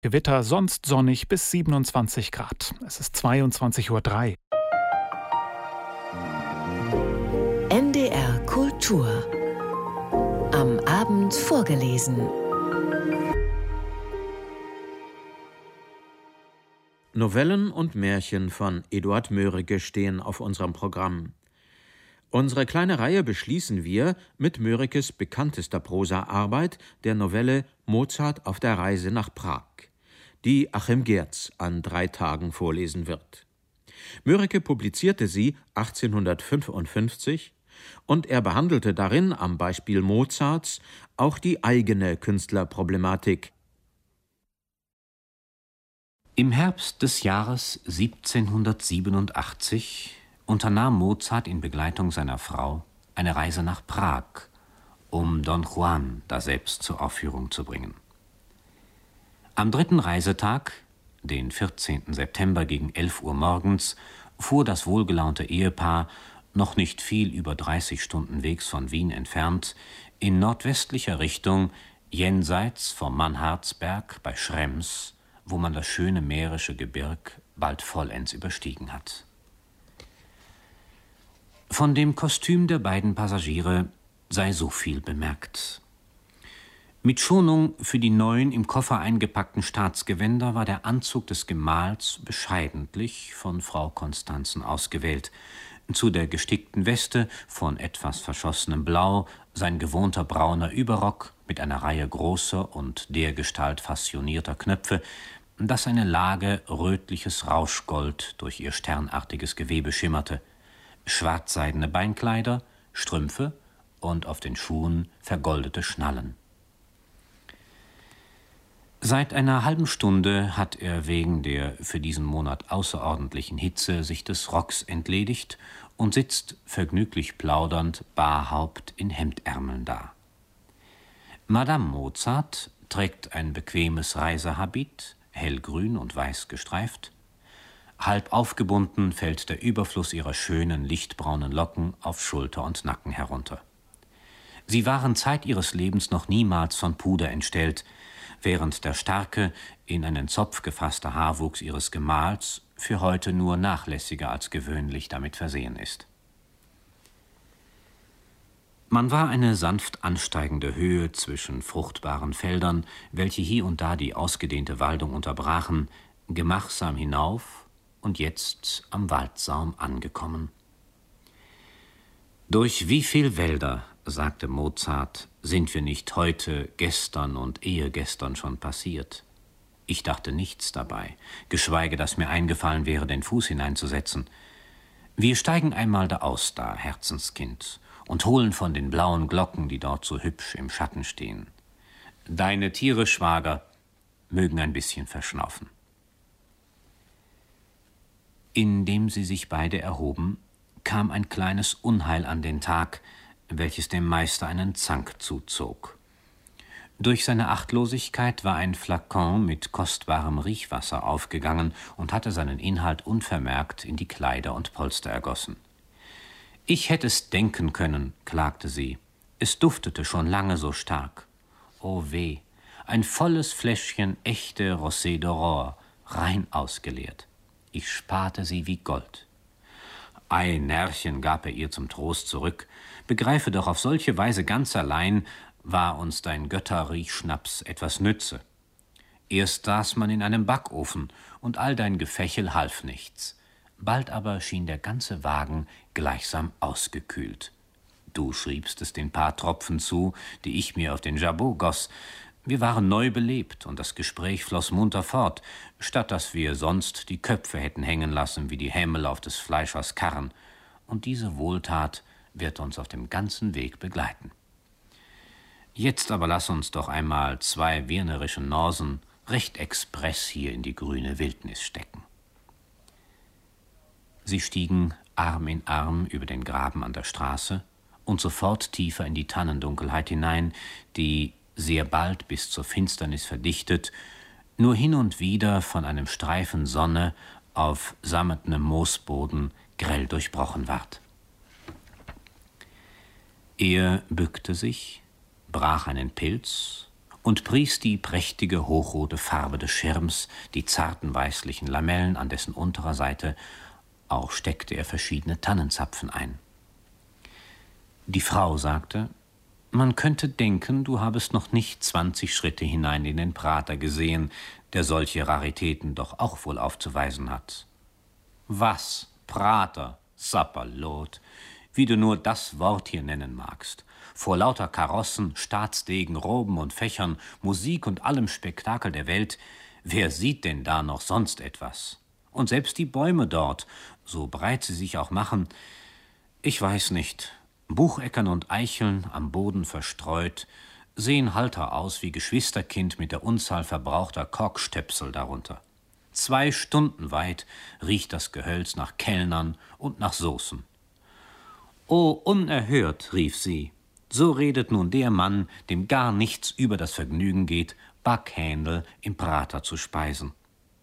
Gewitter, sonst sonnig bis 27 Grad. Es ist 22:03 Uhr. NDR Kultur. Am Abend vorgelesen. Novellen und Märchen von Eduard Mörike stehen auf unserem Programm. Unsere kleine Reihe beschließen wir mit Mörikes bekanntester Prosaarbeit, der Novelle Mozart auf der Reise nach Prag, die Achim Geertz an 3 Tagen vorlesen wird. Mörike publizierte sie 1855 und er behandelte darin am Beispiel Mozarts auch die eigene Künstlerproblematik. Im Herbst des Jahres 1787 unternahm Mozart in Begleitung seiner Frau eine Reise nach Prag, um Don Juan daselbst zur Aufführung zu bringen. Am 3. Reisetag, den 14. September gegen 11 Uhr morgens, fuhr das wohlgelaunte Ehepaar, noch nicht viel über 30 Stunden Wegs von Wien entfernt, in nordwestlicher Richtung jenseits vom Mannhardsberg bei Schrems, wo man das schöne mährische Gebirg bald vollends überstiegen hat. Von dem Kostüm der beiden Passagiere sei so viel bemerkt. Mit Schonung für die neuen im Koffer eingepackten Staatsgewänder war der Anzug des Gemahls bescheidentlich von Frau Constanzen ausgewählt. Zu der gestickten Weste von etwas verschossenem Blau sein gewohnter brauner Überrock mit einer Reihe großer und dergestalt fassionierter Knöpfe, dass eine Lage rötliches Rauschgold durch ihr sternartiges Gewebe schimmerte, schwarzseidene Beinkleider, Strümpfe und auf den Schuhen vergoldete Schnallen. Seit einer halben Stunde hat er wegen der für diesen Monat außerordentlichen Hitze sich des Rocks entledigt und sitzt, vergnüglich plaudernd, barhaupt in Hemdärmeln da. Madame Mozart trägt ein bequemes Reisehabit, hellgrün und weiß gestreift. Halb aufgebunden fällt der Überfluss ihrer schönen, lichtbraunen Locken auf Schulter und Nacken herunter. Sie waren Zeit ihres Lebens noch niemals von Puder entstellt, während der starke, in einen Zopf gefasste Haarwuchs ihres Gemahls für heute nur nachlässiger als gewöhnlich damit versehen ist. Man war eine sanft ansteigende Höhe zwischen fruchtbaren Feldern, welche hier und da die ausgedehnte Waldung unterbrachen, gemachsam hinauf und jetzt am Waldsaum angekommen. Durch wie viel Wälder, sagte Mozart, sind wir nicht heute, gestern und ehegestern schon passiert. Ich dachte nichts dabei, geschweige, dass mir eingefallen wäre, den Fuß hineinzusetzen. Wir steigen einmal da aus, da, Herzenskind, und holen von den blauen Glocken, die dort so hübsch im Schatten stehen. Deine Tiere, Schwager, mögen ein bisschen verschnaufen. Indem sie sich beide erhoben, kam ein kleines Unheil an den Tag, welches dem Meister einen Zank zuzog. Durch seine Achtlosigkeit war ein Flakon mit kostbarem Riechwasser aufgegangen und hatte seinen Inhalt unvermerkt in die Kleider und Polster ergossen. »Ich hätte es denken können«, klagte sie. »Es duftete schon lange so stark. Oh weh, ein volles Fläschchen echte Rosé d'Aurore, rein ausgeleert. Ich sparte sie wie Gold.« »Ei, Närrchen«, gab er ihr zum Trost zurück, »begreife doch, auf solche Weise ganz allein war uns dein Götterriechschnaps etwas nütze. Erst saß man in einem Backofen, und all dein Gefächel half nichts. Bald aber schien der ganze Wagen gleichsam ausgekühlt. Du schriebst es den paar Tropfen zu, die ich mir auf den Jabot goss. Wir waren neu belebt, und das Gespräch floss munter fort, statt dass wir sonst die Köpfe hätten hängen lassen wie die Hämmel auf des Fleischers Karren. Und diese Wohltat wird uns auf dem ganzen Weg begleiten. Jetzt aber lass uns doch einmal 2 wienerische Norsen recht express hier in die grüne Wildnis stecken.« Sie stiegen Arm in Arm über den Graben an der Straße und sofort tiefer in die Tannendunkelheit hinein, die, sehr bald bis zur Finsternis verdichtet, nur hin und wieder von einem Streifen Sonne auf sammetnem Moosboden grell durchbrochen ward. Er bückte sich, brach einen Pilz und pries die prächtige hochrote Farbe des Schirms, die zarten weißlichen Lamellen an dessen unterer Seite, auch steckte er verschiedene Tannenzapfen ein. Die Frau sagte, man könnte denken, du habest noch nicht 20 Schritte hinein in den Prater gesehen, der solche Raritäten doch auch wohl aufzuweisen hat. Was, Prater, Sapperlot, wie du nur das Wort hier nennen magst. Vor lauter Karossen, Staatsdegen, Roben und Fächern, Musik und allem Spektakel der Welt, wer sieht denn da noch sonst etwas? Und selbst die Bäume dort, so breit sie sich auch machen, ich weiß nicht, Bucheckern und Eicheln am Boden verstreut, sehen halter aus wie Geschwisterkind mit der Unzahl verbrauchter Korkstöpsel darunter. 2 Stunden weit riecht das Gehölz nach Kellnern und nach Soßen. »O, unerhört«, rief sie, »so redet nun der Mann, dem gar nichts über das Vergnügen geht, Backhändel im Prater zu speisen.«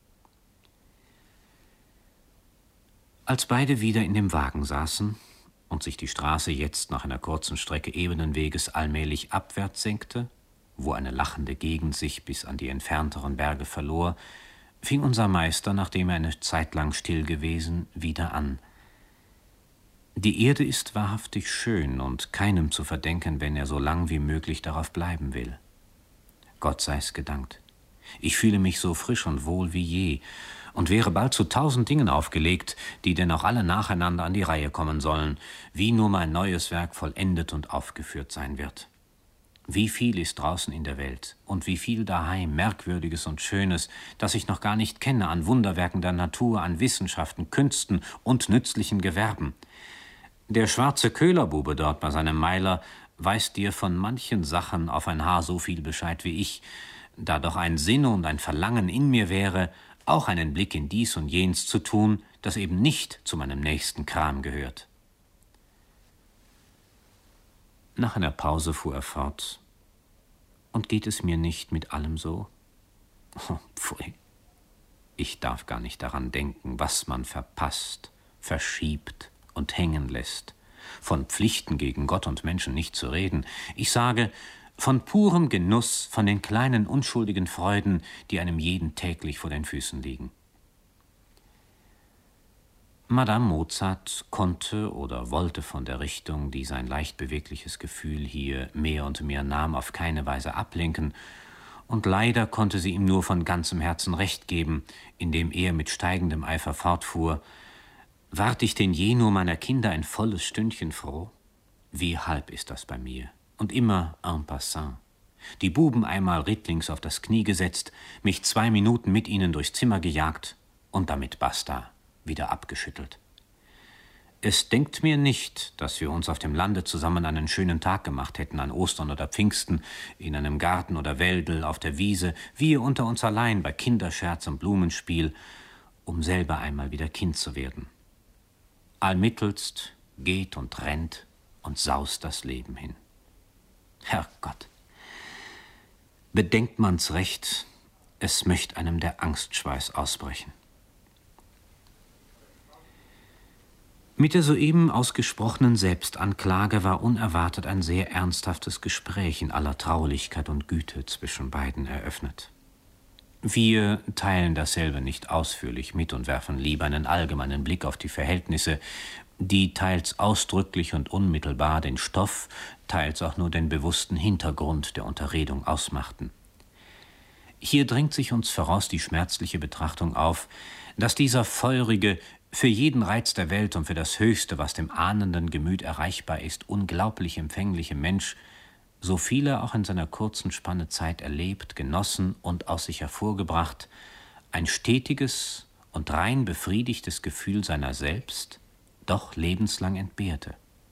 Als beide wieder in dem Wagen saßen und sich die Straße jetzt nach einer kurzen Strecke ebenen Weges allmählich abwärts senkte, wo eine lachende Gegend sich bis an die entfernteren Berge verlor, fing unser Meister, nachdem er eine Zeit lang still gewesen, wieder an. Die Erde ist wahrhaftig schön und keinem zu verdenken, wenn er so lang wie möglich darauf bleiben will. Gott sei's gedankt. Ich fühle mich so frisch und wohl wie je und wäre bald zu 1000 Dingen aufgelegt, die denn auch alle nacheinander an die Reihe kommen sollen, wie nur mein neues Werk vollendet und aufgeführt sein wird. Wie viel ist draußen in der Welt und wie viel daheim Merkwürdiges und Schönes, das ich noch gar nicht kenne an Wunderwerken der Natur, an Wissenschaften, Künsten und nützlichen Gewerben. Der schwarze Köhlerbube dort bei seinem Meiler weiß dir von manchen Sachen auf ein Haar so viel Bescheid wie ich, da doch ein Sinn und ein Verlangen in mir wäre, auch einen Blick in dies und jenes zu tun, das eben nicht zu meinem nächsten Kram gehört. Nach einer Pause fuhr er fort. Und geht es mir nicht mit allem so? Oh, pfui. Ich darf gar nicht daran denken, was man verpasst, verschiebt und hängen lässt. Von Pflichten gegen Gott und Menschen nicht zu reden. Ich sage, von purem Genuss, von den kleinen unschuldigen Freuden, die einem jeden täglich vor den Füßen liegen. Madame Mozart konnte oder wollte von der Richtung, die sein leicht bewegliches Gefühl hier mehr und mehr nahm, auf keine Weise ablenken, und leider konnte sie ihm nur von ganzem Herzen Recht geben, indem er mit steigendem Eifer fortfuhr: »Ward ich denn je nur meiner Kinder ein volles Stündchen froh? Wie halb ist das bei mir? Und immer en passant. Die Buben einmal rittlings auf das Knie gesetzt, mich 2 Minuten mit ihnen durchs Zimmer gejagt und damit basta, wieder abgeschüttelt. Es denkt mir nicht, dass wir uns auf dem Lande zusammen einen schönen Tag gemacht hätten an Ostern oder Pfingsten, in einem Garten oder Wäldel, auf der Wiese, wir unter uns allein bei Kinderscherz und Blumenspiel, um selber einmal wieder Kind zu werden. Allmittelst geht und rennt und saust das Leben hin. Herrgott, bedenkt man's recht, es möcht einem der Angstschweiß ausbrechen. Mit der soeben ausgesprochenen Selbstanklage war unerwartet ein sehr ernsthaftes Gespräch in aller Traulichkeit und Güte zwischen beiden eröffnet. Wir teilen dasselbe nicht ausführlich mit und werfen lieber einen allgemeinen Blick auf die Verhältnisse, die teils ausdrücklich und unmittelbar den Stoff, teils auch nur den bewussten Hintergrund der Unterredung ausmachten. Hier drängt sich uns voraus die schmerzliche Betrachtung auf, dass dieser feurige, für jeden Reiz der Welt und für das Höchste, was dem ahnenden Gemüt erreichbar ist, unglaublich empfängliche Mensch, so viel er auch in seiner kurzen Spanne Zeit erlebt, genossen und aus sich hervorgebracht, ein stetiges und rein befriedigtes Gefühl seiner selbst doch lebenslang entbehrte.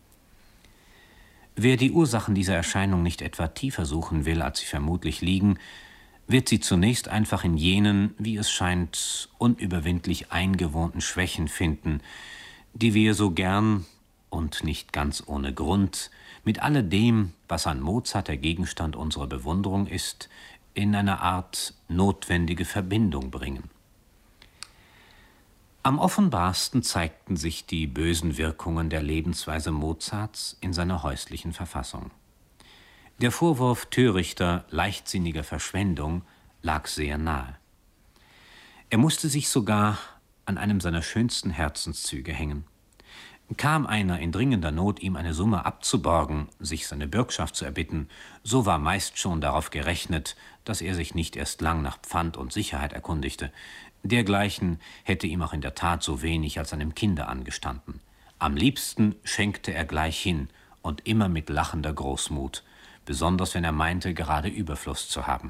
Wer die Ursachen dieser Erscheinung nicht etwa tiefer suchen will, als sie vermutlich liegen, wird sie zunächst einfach in jenen, wie es scheint, unüberwindlich eingewohnten Schwächen finden, die wir so gern und nicht ganz ohne Grund mit alledem, was an Mozart der Gegenstand unserer Bewunderung ist, in eine Art notwendige Verbindung bringen. Am offenbarsten zeigten sich die bösen Wirkungen der Lebensweise Mozarts in seiner häuslichen Verfassung. Der Vorwurf törichter, leichtsinniger Verschwendung lag sehr nahe. Er musste sich sogar an einem seiner schönsten Herzenszüge hängen. Kam einer in dringender Not, ihm eine Summe abzuborgen, sich seine Bürgschaft zu erbitten, so war meist schon darauf gerechnet, dass er sich nicht erst lang nach Pfand und Sicherheit erkundigte. Dergleichen hätte ihm auch in der Tat so wenig als einem Kinde angestanden. Am liebsten schenkte er gleich hin und immer mit lachender Großmut, besonders wenn er meinte, gerade Überfluss zu haben.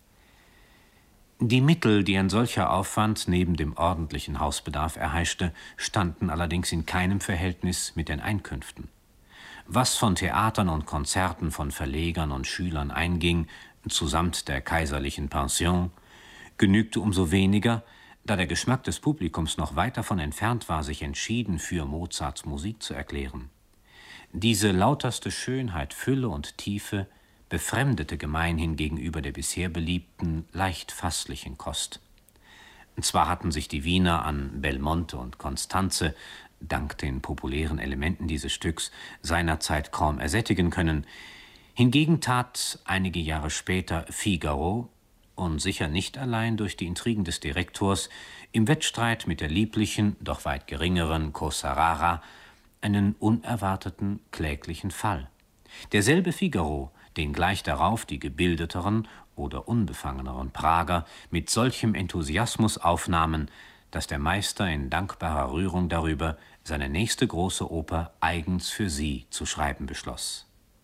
Die Mittel, die ein solcher Aufwand neben dem ordentlichen Hausbedarf erheischte, standen allerdings in keinem Verhältnis mit den Einkünften. Was von Theatern und Konzerten von Verlegern und Schülern einging, zusamt der kaiserlichen Pension, genügte umso weniger, da der Geschmack des Publikums noch weit davon entfernt war, sich entschieden für Mozarts Musik zu erklären. Diese lauterste Schönheit, Fülle und Tiefe befremdete gemeinhin gegenüber der bisher beliebten, leicht fasslichen Kost. Zwar hatten sich die Wiener an Belmonte und Constanze, dank den populären Elementen dieses Stücks, seinerzeit kaum ersättigen können, hingegen tat einige Jahre später Figaro, und sicher nicht allein durch die Intrigen des Direktors, im Wettstreit mit der lieblichen, doch weit geringeren Cosa Rara einen unerwarteten, kläglichen Fall. Derselbe Figaro, den gleich darauf die gebildeteren oder unbefangeneren Prager mit solchem Enthusiasmus aufnahmen, dass der Meister in dankbarer Rührung darüber seine nächste große Oper eigens für sie zu schreiben beschloss.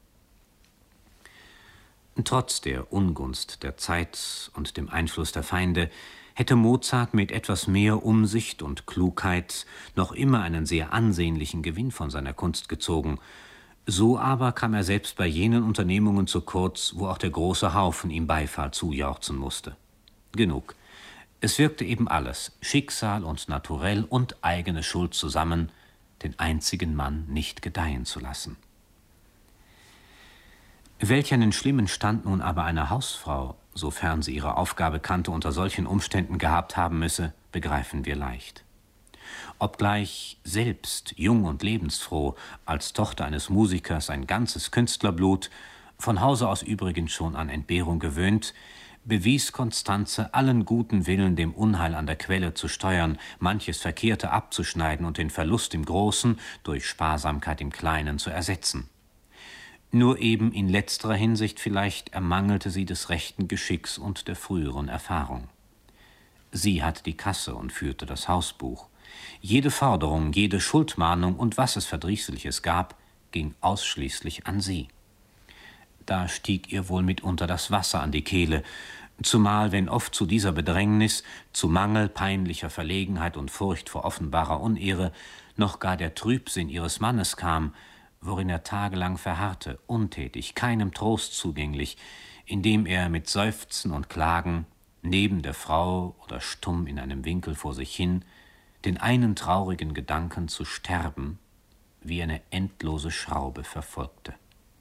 Trotz der Ungunst der Zeit und dem Einfluss der Feinde hätte Mozart mit etwas mehr Umsicht und Klugheit noch immer einen sehr ansehnlichen Gewinn von seiner Kunst gezogen. So aber kam er selbst bei jenen Unternehmungen zu kurz, wo auch der große Haufen ihm Beifall zujauchzen musste. Genug. Es wirkte eben alles, Schicksal und Naturell und eigene Schuld zusammen, den einzigen Mann nicht gedeihen zu lassen. Welch einen schlimmen Stand nun aber eine Hausfrau, sofern sie ihre Aufgabe kannte, unter solchen Umständen gehabt haben müsse, begreifen wir leicht. Obgleich selbst jung und lebensfroh, als Tochter eines Musikers ein ganzes Künstlerblut, von Hause aus übrigens schon an Entbehrung gewöhnt, bewies Constanze allen guten Willen, dem Unheil an der Quelle zu steuern, manches Verkehrte abzuschneiden und den Verlust im Großen durch Sparsamkeit im Kleinen zu ersetzen. Nur eben in letzterer Hinsicht vielleicht ermangelte sie des rechten Geschicks und der früheren Erfahrung. Sie hatte die Kasse und führte das Hausbuch. Jede Forderung, jede Schuldmahnung und was es Verdrießliches gab, ging ausschließlich an sie. Da stieg ihr wohl mitunter das Wasser an die Kehle, zumal wenn oft zu dieser Bedrängnis, zu Mangel, peinlicher Verlegenheit und Furcht vor offenbarer Unehre, noch gar der Trübsinn ihres Mannes kam, worin er tagelang verharrte, untätig, keinem Trost zugänglich, indem er mit Seufzen und Klagen, neben der Frau oder stumm in einem Winkel vor sich hin, den einen traurigen Gedanken zu sterben, wie eine endlose Schraube verfolgte.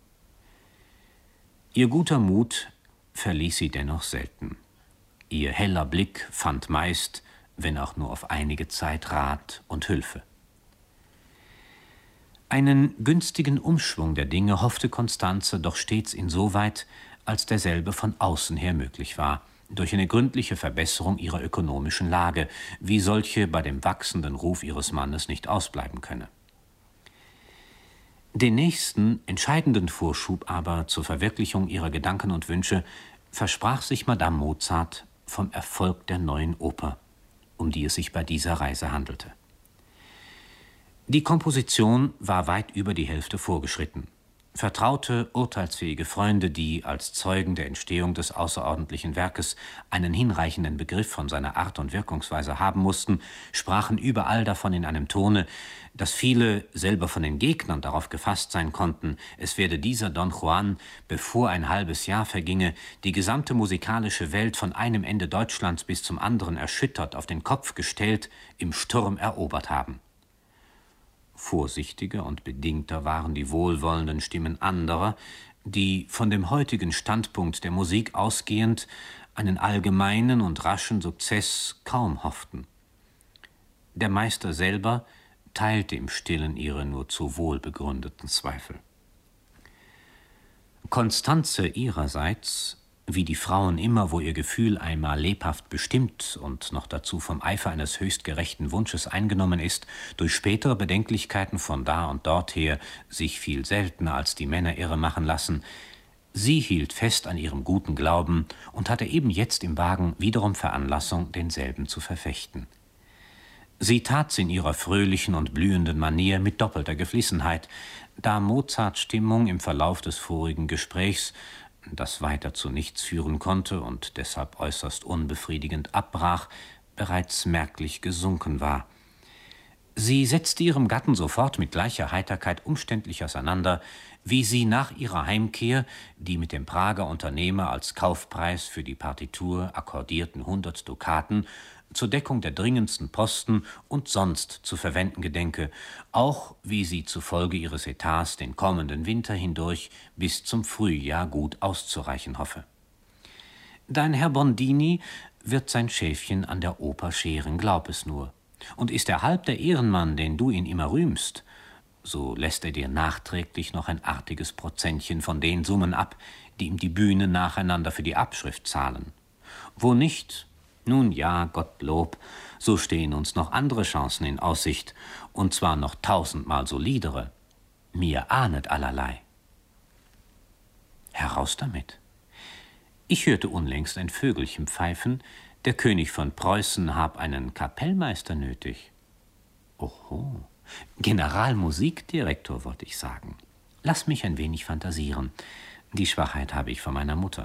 Ihr guter Mut verließ sie dennoch selten. Ihr heller Blick fand meist, wenn auch nur auf einige Zeit, Rat und Hülfe. Einen günstigen Umschwung der Dinge hoffte Constanze doch stets insoweit, als derselbe von außen her möglich war, durch eine gründliche Verbesserung ihrer ökonomischen Lage, wie solche bei dem wachsenden Ruf ihres Mannes nicht ausbleiben könne. Den nächsten, entscheidenden Vorschub aber zur Verwirklichung ihrer Gedanken und Wünsche versprach sich Madame Mozart vom Erfolg der neuen Oper, um die es sich bei dieser Reise handelte. Die Komposition war weit über die Hälfte vorgeschritten. Vertraute, urteilsfähige Freunde, die als Zeugen der Entstehung des außerordentlichen Werkes einen hinreichenden Begriff von seiner Art und Wirkungsweise haben mussten, sprachen überall davon in einem Tone, dass viele selber von den Gegnern darauf gefasst sein konnten, es werde dieser Don Juan, bevor ein halbes Jahr verginge, die gesamte musikalische Welt von einem Ende Deutschlands bis zum anderen erschüttert, auf den Kopf gestellt, im Sturm erobert haben. Vorsichtiger und bedingter waren die wohlwollenden Stimmen anderer, die von dem heutigen Standpunkt der Musik ausgehend einen allgemeinen und raschen Sukzess kaum hofften. Der Meister selber teilte im Stillen ihre nur zu wohl begründeten Zweifel. Constanze ihrerseits, wie die Frauen immer, wo ihr Gefühl einmal lebhaft bestimmt und noch dazu vom Eifer eines höchst gerechten Wunsches eingenommen ist, durch spätere Bedenklichkeiten von da und dorther sich viel seltener als die Männer irre machen lassen, sie hielt fest an ihrem guten Glauben und hatte eben jetzt im Wagen wiederum Veranlassung, denselben zu verfechten. Sie tat's in ihrer fröhlichen und blühenden Manier mit doppelter Geflissenheit, da Mozarts Stimmung im Verlauf des vorigen Gesprächs, das weiter zu nichts führen konnte und deshalb äußerst unbefriedigend abbrach, bereits merklich gesunken war. Sie setzte ihrem Gatten sofort mit gleicher Heiterkeit umständlich auseinander, wie sie nach ihrer Heimkehr die mit dem Prager Unternehmer als Kaufpreis für die Partitur akkordierten 100 Dukaten zur Deckung der dringendsten Posten und sonst zu verwenden gedenke, auch wie sie zufolge ihres Etats den kommenden Winter hindurch bis zum Frühjahr gut auszureichen hoffe. Dein Herr Bondini wird sein Schäfchen an der Oper scheren, glaub es nur. Und ist er halb der Ehrenmann, den du ihn immer rühmst, so lässt er dir nachträglich noch ein artiges Prozentchen von den Summen ab, die ihm die Bühne nacheinander für die Abschrift zahlen. Wo nicht, nun ja, Gottlob, so stehen uns noch andere Chancen in Aussicht, und zwar noch 1000-mal solidere. Mir ahnet allerlei. Heraus damit. Ich hörte unlängst ein Vögelchen pfeifen, der König von Preußen hab einen Kapellmeister nötig. Oho, Generalmusikdirektor, wollte ich sagen. Lass mich ein wenig fantasieren. Die Schwachheit habe ich von meiner Mutter.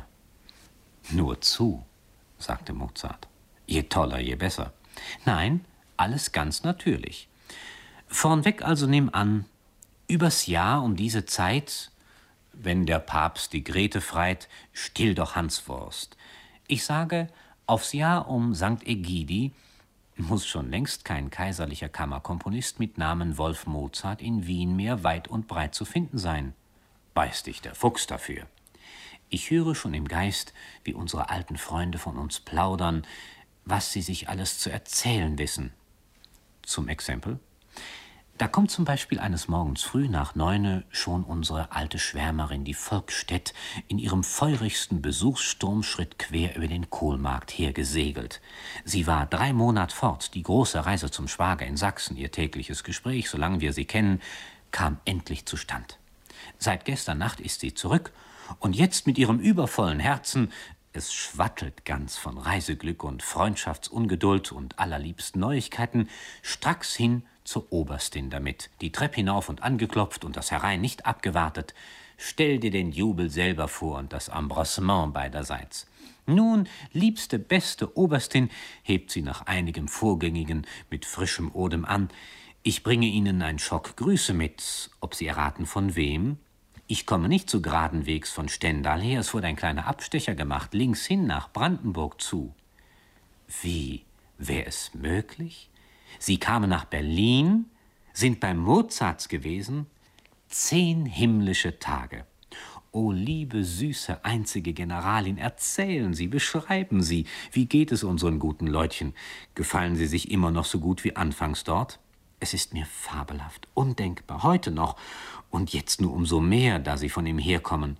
Nur zu, sagte Mozart. Je toller, je besser. Nein, alles ganz natürlich. Vornweg also nimm an, übers Jahr um diese Zeit, wenn der Papst die Grete freit, still doch Hanswurst. Ich sage, aufs Jahr um St. Egidi muss schon längst kein kaiserlicher Kammerkomponist mit Namen Wolf Mozart in Wien mehr weit und breit zu finden sein. Beiß dich der Fuchs dafür. Ich höre schon im Geist, wie unsere alten Freunde von uns plaudern, was sie sich alles zu erzählen wissen. Zum Exempel: Da kommt zum Beispiel eines Morgens früh nach 9 schon unsere alte Schwärmerin, die Volkstedt, in ihrem feurigsten Besuchssturmschritt quer über den Kohlmarkt hergesegelt. Sie war 3 Monate fort, die große Reise zum Schwager in Sachsen, ihr tägliches Gespräch, solange wir sie kennen, kam endlich zustand. Seit gestern Nacht ist sie zurück, und jetzt mit ihrem übervollen Herzen, es schwattelt ganz von Reiseglück und Freundschaftsungeduld und allerliebsten Neuigkeiten, stracks hin zur Oberstin damit, die Treppe hinauf und angeklopft und das Herein nicht abgewartet. Stell dir den Jubel selber vor und das Embrassement beiderseits. Nun, liebste, beste Oberstin, hebt sie nach einigem Vorgängigen mit frischem Odem an, ich bringe Ihnen ein Schock Grüße mit, ob Sie erraten von wem? Ich komme nicht so geradenwegs von Stendal her, es wurde ein kleiner Abstecher gemacht, links hin nach Brandenburg zu. Wie, wär es möglich? Sie kamen nach Berlin, sind bei Mozarts gewesen? 10 himmlische Tage. O liebe, süße, einzige Generalin, erzählen Sie, beschreiben Sie, wie geht es unseren guten Leutchen? Gefallen Sie sich immer noch so gut wie anfangs dort? Es ist mir fabelhaft, undenkbar, heute noch, und jetzt nur umso mehr, da Sie von ihm herkommen.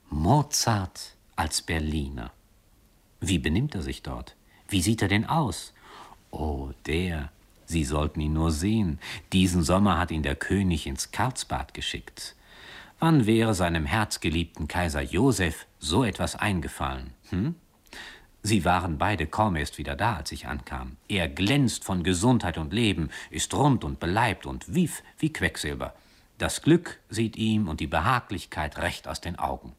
Mozart als Berliner. Wie benimmt er sich dort? Wie sieht er denn aus? Oh, der, Sie sollten ihn nur sehen. Diesen Sommer hat ihn der König ins Karlsbad geschickt. Wann wäre seinem herzgeliebten Kaiser Josef so etwas eingefallen? Sie waren beide kaum erst wieder da, als ich ankam. Er glänzt von Gesundheit und Leben, ist rund und beleibt und wief wie Quecksilber. Das Glück sieht ihm und die Behaglichkeit recht aus den Augen.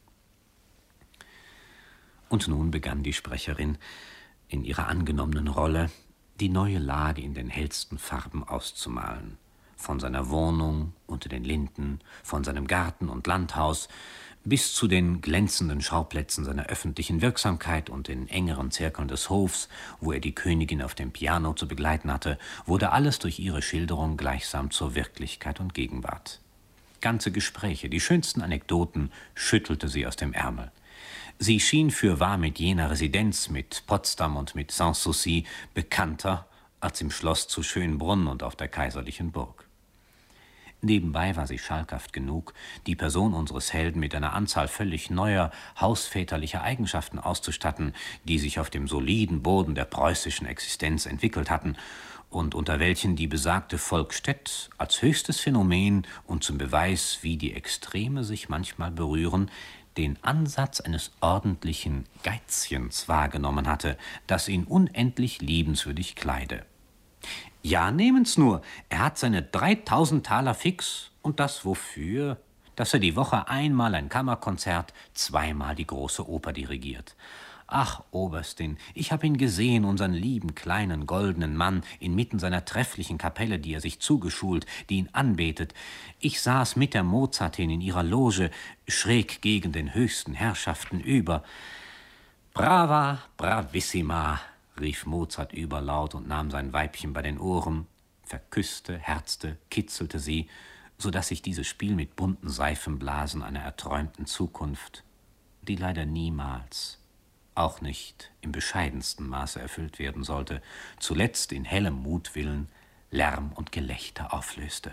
Und nun begann die Sprecherin, in ihrer angenommenen Rolle die neue Lage in den hellsten Farben auszumalen. Von seiner Wohnung unter den Linden, von seinem Garten und Landhaus bis zu den glänzenden Schauplätzen seiner öffentlichen Wirksamkeit und den engeren Zirkeln des Hofs, wo er die Königin auf dem Piano zu begleiten hatte, wurde alles durch ihre Schilderung gleichsam zur Wirklichkeit und Gegenwart. Ganze Gespräche, die schönsten Anekdoten schüttelte sie aus dem Ärmel. Sie schien fürwahr mit jener Residenz, mit Potsdam und mit Sanssouci bekannter als im Schloss zu Schönbrunn und auf der kaiserlichen Burg. Nebenbei war sie schalkhaft genug, die Person unseres Helden mit einer Anzahl völlig neuer, hausväterlicher Eigenschaften auszustatten, die sich auf dem soliden Boden der preußischen Existenz entwickelt hatten und unter welchen die besagte Volkstädt als höchstes Phänomen und zum Beweis, wie die Extreme sich manchmal berühren, den Ansatz eines ordentlichen Geizchens wahrgenommen hatte, das ihn unendlich liebenswürdig kleide. Ja, nehmen's nur, er hat seine 3000 Taler fix, und das wofür? Dass er die Woche einmal ein Kammerkonzert, zweimal die große Oper dirigiert. Ach, Oberstin, ich hab ihn gesehen, unseren lieben, kleinen, goldenen Mann, inmitten seiner trefflichen Kapelle, die er sich zugeschult, die ihn anbetet. Ich saß mit der Mozartin in ihrer Loge, schräg gegen den höchsten Herrschaften über. Brava, bravissima, rief Mozart überlaut und nahm sein Weibchen bei den Ohren, verküsste, herzte, kitzelte sie, so daß sich dieses Spiel mit bunten Seifenblasen einer erträumten Zukunft, die leider niemals, auch nicht im bescheidensten Maße erfüllt werden sollte, zuletzt in hellem Mutwillen Lärm und Gelächter auflöste.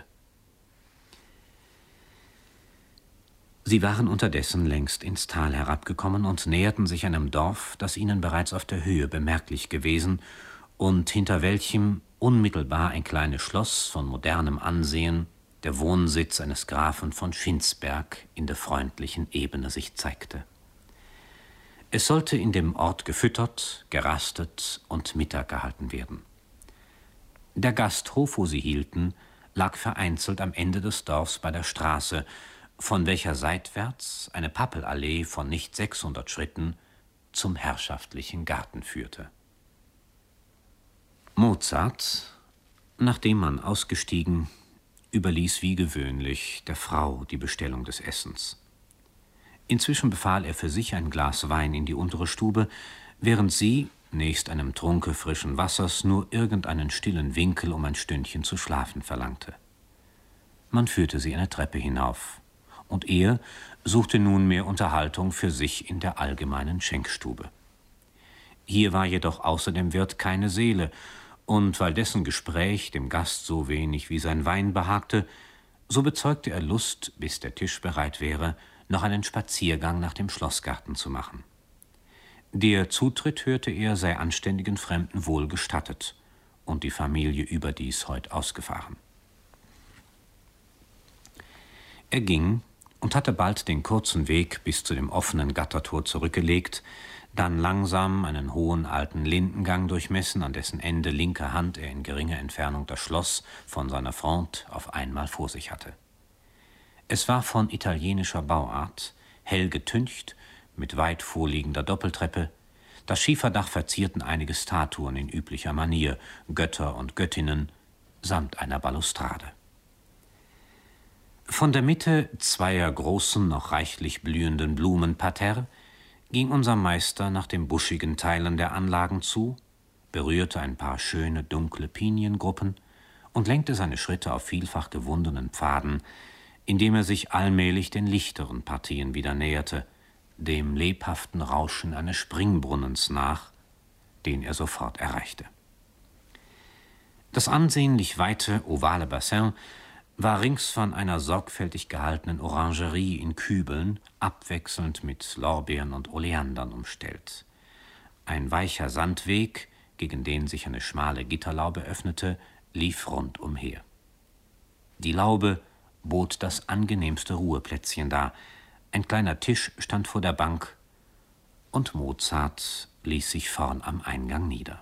Sie waren unterdessen längst ins Tal herabgekommen und näherten sich einem Dorf, das ihnen bereits auf der Höhe bemerklich gewesen und hinter welchem unmittelbar ein kleines Schloss von modernem Ansehen, der Wohnsitz eines Grafen von Schinsberg, in der freundlichen Ebene sich zeigte. Es sollte in dem Ort gefüttert, gerastet und Mittag gehalten werden. Der Gasthof, wo sie hielten, lag vereinzelt am Ende des Dorfs bei der Straße, von welcher seitwärts eine Pappelallee von nicht 600 Schritten zum herrschaftlichen Garten führte. Mozart, nachdem man ausgestiegen, überließ wie gewöhnlich der Frau die Bestellung des Essens. Inzwischen befahl er für sich ein Glas Wein in die untere Stube, während sie, nächst einem Trunke frischen Wassers, nur irgendeinen stillen Winkel, um ein Stündchen zu schlafen verlangte. Man führte sie eine Treppe hinauf, und er suchte nunmehr Unterhaltung für sich in der allgemeinen Schenkstube. Hier war jedoch außer dem Wirt keine Seele, und weil dessen Gespräch dem Gast so wenig wie sein Wein behagte, so bezeugte er Lust, bis der Tisch bereit wäre, noch einen Spaziergang nach dem Schlossgarten zu machen. Der Zutritt, hörte er, sei anständigen Fremden wohl gestattet und die Familie überdies heut ausgefahren. Er ging und hatte bald den kurzen Weg bis zu dem offenen Gattertor zurückgelegt, dann langsam einen hohen alten Lindengang durchmessen, an dessen Ende linker Hand er in geringer Entfernung das Schloss von seiner Front auf einmal vor sich hatte. Es war von italienischer Bauart, hell getüncht, mit weit vorliegender Doppeltreppe. Das Schieferdach verzierten einige Statuen in üblicher Manier, Götter und Göttinnen, samt einer Balustrade. Von der Mitte zweier großen, noch reichlich blühenden Blumenparterre ging unser Meister nach den buschigen Teilen der Anlagen zu, berührte ein paar schöne, dunkle Piniengruppen und lenkte seine Schritte auf vielfach gewundenen Pfaden, indem er sich allmählich den lichteren Partien wieder näherte, dem lebhaften Rauschen eines Springbrunnens nach, den er sofort erreichte. Das ansehnlich weite, ovale Bassin war rings von einer sorgfältig gehaltenen Orangerie in Kübeln, abwechselnd mit Lorbeeren und Oleandern umstellt. Ein weicher Sandweg, gegen den sich eine schmale Gitterlaube öffnete, lief rund umher. Die Laube bot das angenehmste Ruheplätzchen dar. Ein kleiner Tisch stand vor der Bank, und Mozart ließ sich vorn am Eingang nieder.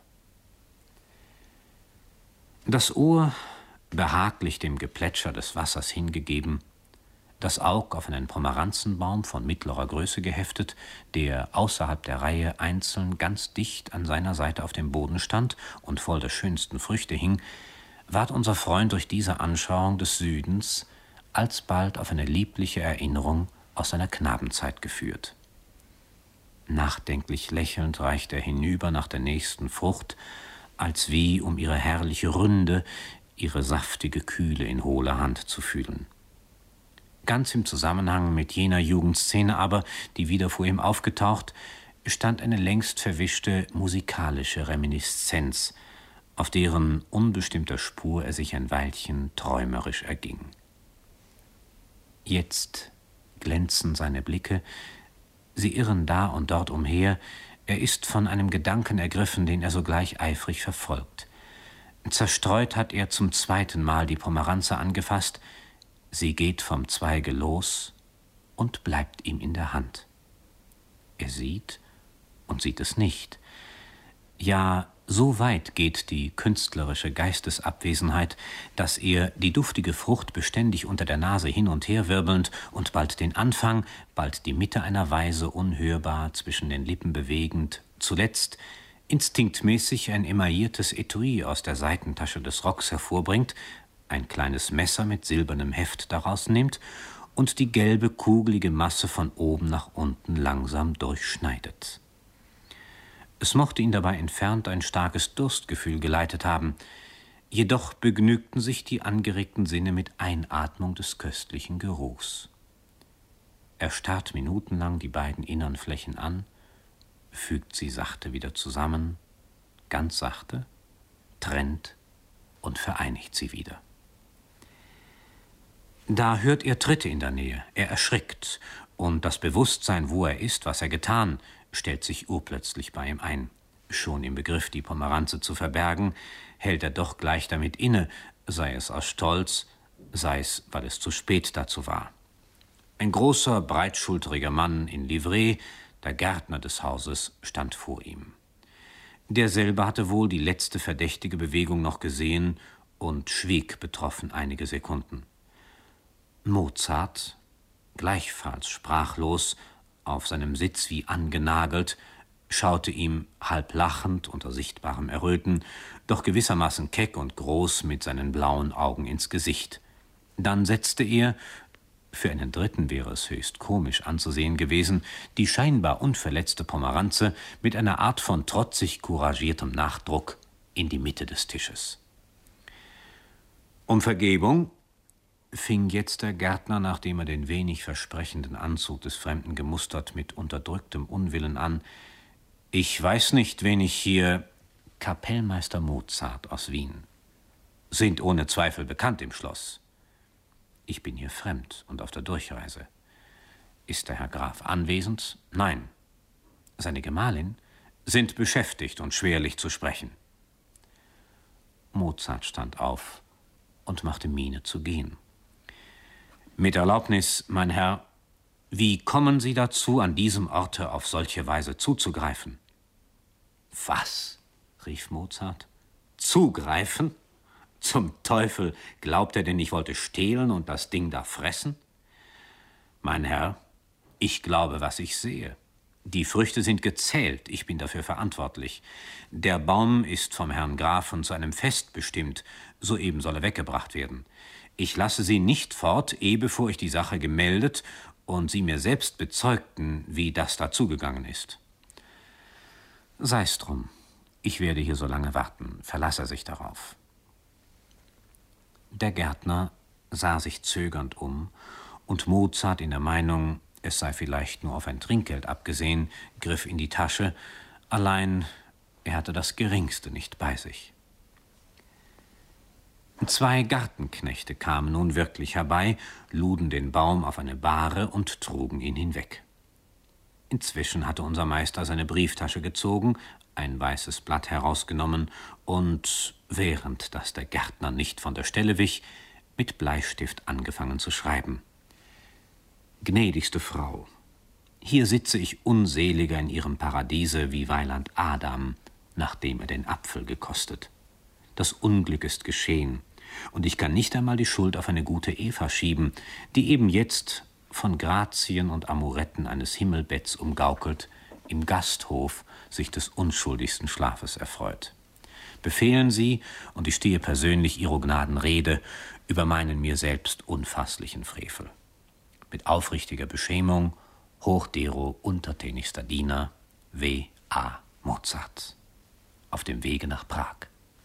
Das Ohr, behaglich dem Geplätscher des Wassers hingegeben, das Aug auf einen Pomeranzenbaum von mittlerer Größe geheftet, der außerhalb der Reihe einzeln ganz dicht an seiner Seite auf dem Boden stand und voll der schönsten Früchte hing, ward unser Freund durch diese Anschauung des Südens alsbald auf eine liebliche Erinnerung aus seiner Knabenzeit geführt. Nachdenklich lächelnd reichte er hinüber nach der nächsten Frucht, als wie um ihre herrliche Ründe, ihre saftige Kühle in hohler Hand zu fühlen. Ganz im Zusammenhang mit jener Jugendszene aber, die wieder vor ihm aufgetaucht, stand eine längst verwischte musikalische Reminiszenz, auf deren unbestimmter Spur er sich ein Weilchen träumerisch erging. Jetzt glänzen seine Blicke, sie irren da und dort umher, er ist von einem Gedanken ergriffen, den er sogleich eifrig verfolgt. Zerstreut hat er zum zweiten Mal die Pomeranze angefasst, sie geht vom Zweige los und bleibt ihm in der Hand. Er sieht und sieht es nicht. Ja, so weit geht die künstlerische Geistesabwesenheit, dass er, die duftige Frucht beständig unter der Nase hin und her wirbelnd und bald den Anfang, bald die Mitte einer Weise unhörbar zwischen den Lippen bewegend, zuletzt instinktmäßig ein emailliertes Etui aus der Seitentasche des Rocks hervorbringt, ein kleines Messer mit silbernem Heft daraus nimmt und die gelbe, kugelige Masse von oben nach unten langsam durchschneidet. Es mochte ihn dabei entfernt ein starkes Durstgefühl geleitet haben, jedoch begnügten sich die angeregten Sinne mit Einatmung des köstlichen Geruchs. Er starrt minutenlang die beiden innern Flächen an, fügt sie sachte wieder zusammen, ganz sachte, trennt und vereinigt sie wieder. Da hört er Tritte in der Nähe, er erschrickt, und das Bewusstsein, wo er ist, was er getan, stellt sich urplötzlich bei ihm ein. Schon im Begriff, die Pomeranze zu verbergen, hält er doch gleich damit inne, sei es aus Stolz, sei es, weil es zu spät dazu war. Ein großer, breitschulteriger Mann in Livree, der Gärtner des Hauses, stand vor ihm. Derselbe hatte wohl die letzte verdächtige Bewegung noch gesehen und schwieg betroffen einige Sekunden. Mozart, gleichfalls sprachlos, auf seinem Sitz wie angenagelt, schaute ihm halb lachend unter sichtbarem Erröten, doch gewissermaßen keck und groß mit seinen blauen Augen ins Gesicht. Dann setzte er, für einen Dritten wäre es höchst komisch anzusehen gewesen, die scheinbar unverletzte Pomeranze mit einer Art von trotzig couragiertem Nachdruck in die Mitte des Tisches. »Um Vergebung«, fing jetzt der Gärtner, nachdem er den wenig versprechenden Anzug des Fremden gemustert, mit unterdrücktem Unwillen an. »Ich weiß nicht, wen ich hier...« »Kapellmeister Mozart aus Wien. Sind ohne Zweifel bekannt im Schloss. Ich bin hier fremd und auf der Durchreise. Ist der Herr Graf anwesend? Nein. Seine Gemahlin sind beschäftigt und schwerlich zu sprechen.« Mozart stand auf und machte Miene zu gehen. »Mit Erlaubnis, mein Herr, wie kommen Sie dazu, an diesem Orte auf solche Weise zuzugreifen?« »Was?« rief Mozart. »Zugreifen? Zum Teufel, glaubt er denn, ich wollte stehlen und das Ding da fressen? Mein Herr, ich glaube, was ich sehe. Die Früchte sind gezählt, ich bin dafür verantwortlich. Der Baum ist vom Herrn Grafen zu einem Fest bestimmt, soeben soll er weggebracht werden. Ich lasse Sie nicht fort, ehe bevor ich die Sache gemeldet und Sie mir selbst bezeugten, wie das dazugegangen ist.« »Sei's drum. Ich werde hier so lange warten. Verlass er sich darauf.« Der Gärtner sah sich zögernd um, und Mozart, in der Meinung, es sei vielleicht nur auf ein Trinkgeld abgesehen, griff in die Tasche, allein er hatte das Geringste nicht bei sich. 2 Gartenknechte kamen nun wirklich herbei, luden den Baum auf eine Bahre und trugen ihn hinweg. Inzwischen hatte unser Meister seine Brieftasche gezogen, ein weißes Blatt herausgenommen und, während dass der Gärtner nicht von der Stelle wich, mit Bleistift angefangen zu schreiben. »Gnädigste Frau, hier sitze ich unseliger in Ihrem Paradiese wie Weiland Adam, nachdem er den Apfel gekostet. Das Unglück ist geschehen, und ich kann nicht einmal die Schuld auf eine gute Eva schieben, die eben jetzt, von Grazien und Amoretten eines Himmelbetts umgaukelt, im Gasthof sich des unschuldigsten Schlafes erfreut. Befehlen Sie, und ich stehe persönlich Ihrer Gnaden Rede über meinen mir selbst unfasslichen Frevel. Mit aufrichtiger Beschämung, hochdero untertänigster Diener, W. A. Mozart. Auf dem Wege nach Prag.«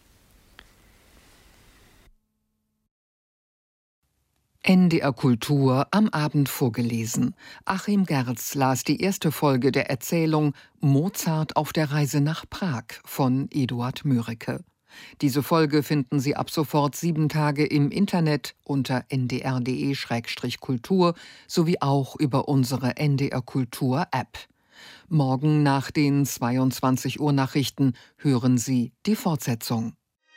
NDR Kultur am Abend vorgelesen. Achim Gerz las die erste Folge der Erzählung Mozart auf der Reise nach Prag von Eduard Mörike. Diese Folge finden Sie ab sofort 7 Tage im Internet unter ndr.de/kultur sowie auch über unsere NDR Kultur App. Morgen nach den 22 Uhr Nachrichten hören Sie die Fortsetzung.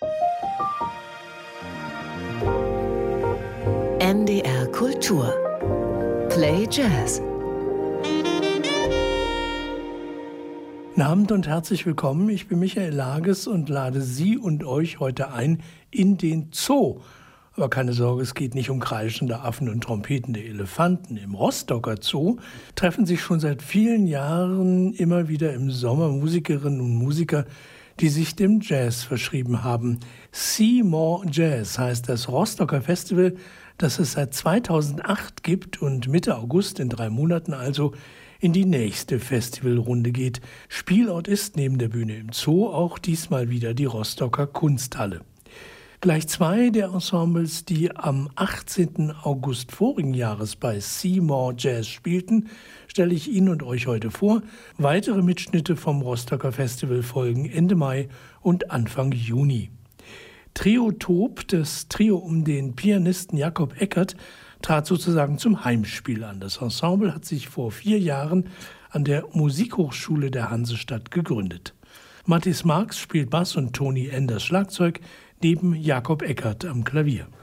NDR Kultur Play Jazz. Guten Abend und herzlich willkommen. Ich bin Michael Lages und lade Sie und euch heute ein in den Zoo. Aber keine Sorge, es geht nicht um kreischende Affen und trompetende Elefanten. Im Rostocker Zoo treffen sich schon seit vielen Jahren immer wieder im Sommer Musikerinnen und Musiker, die sich dem Jazz verschrieben haben. See More Jazz heißt das Rostocker Festival, das es seit 2008 gibt und Mitte August, in 3 Monaten also, in die nächste Festivalrunde geht. Spielort ist neben der Bühne im Zoo auch diesmal wieder die Rostocker Kunsthalle. Gleich 2 der Ensembles, die am 18. August vorigen Jahres bei See More Jazz spielten, stelle ich Ihnen und euch heute vor. Weitere Mitschnitte vom Rostocker Festival folgen Ende Mai und Anfang Juni. Triotop, das Trio um den Pianisten Jakob Eckert, trat sozusagen zum Heimspiel an. Das Ensemble hat sich vor 4 Jahren an der Musikhochschule der Hansestadt gegründet. Mathis Marx spielt Bass und Toni Enders Schlagzeug, neben Jakob Eckert am Klavier.